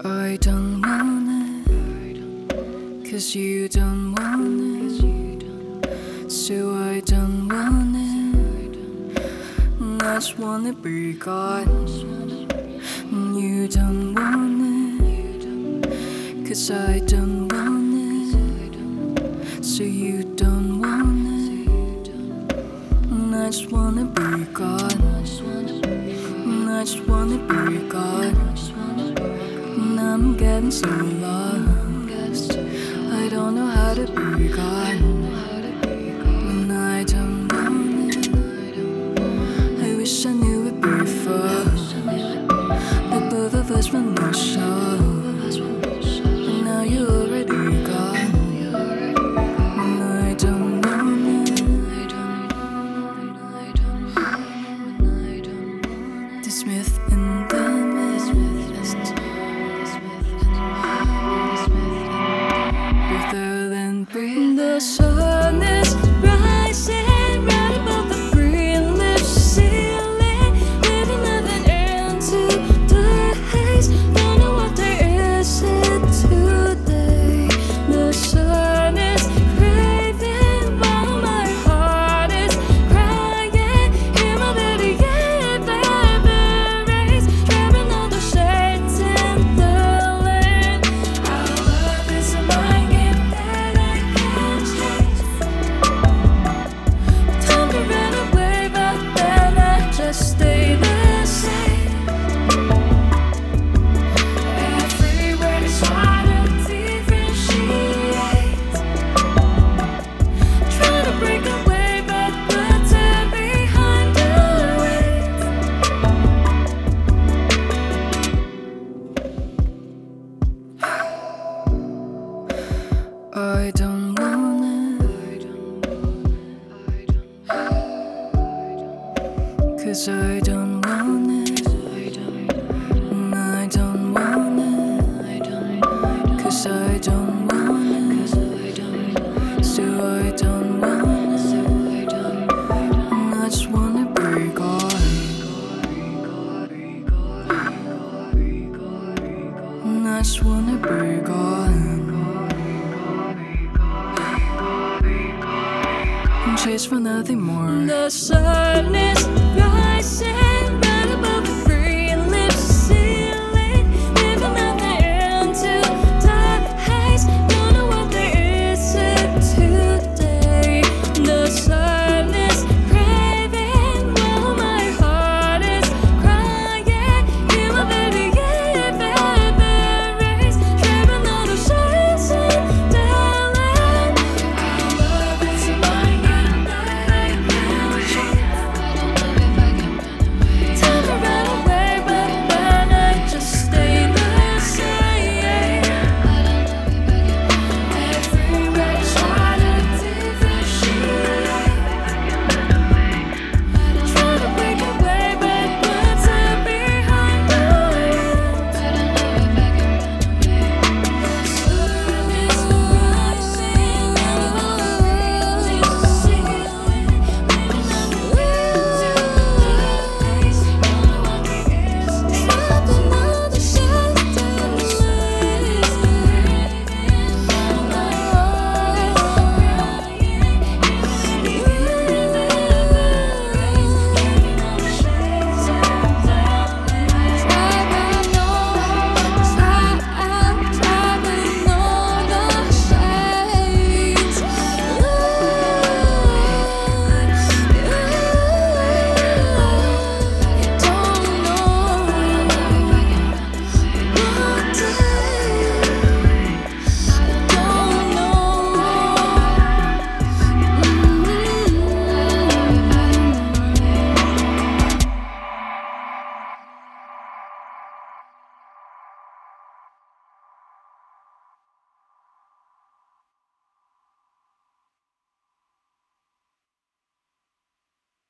I don't want it, 'cause you don't want it. So I don't want it, I just wanna be gone. You don't want it, 'cause I don't want it. So you don't want it, I just wanna be gone. I just wanna be gone. I'm getting so lost, I don't know how to be gone. When I don't want it, I wish I knew it before. But both of us were no show, but now you're already gone. When I don't want it, the Smith and the Mist. The sun is rising right above the green leaf ceiling, leaving nothing into the haze. Don't know what there is it today. The sun is craving while my heart is crying. Hear my baby rays, trapping all the shades in the lane. Our love is a mind game that I can't chase. Time to run away, but then I just stay the same. Everywhere is hard to differentiate. Try to break away, but puts her behind the weight. I don't want it, 'cause I don't want it. I don't want it, 'cause I don't want it. So I don't want it, I just wanna be gone. I just wanna be gone. Chase for nothing more. The sun is rising.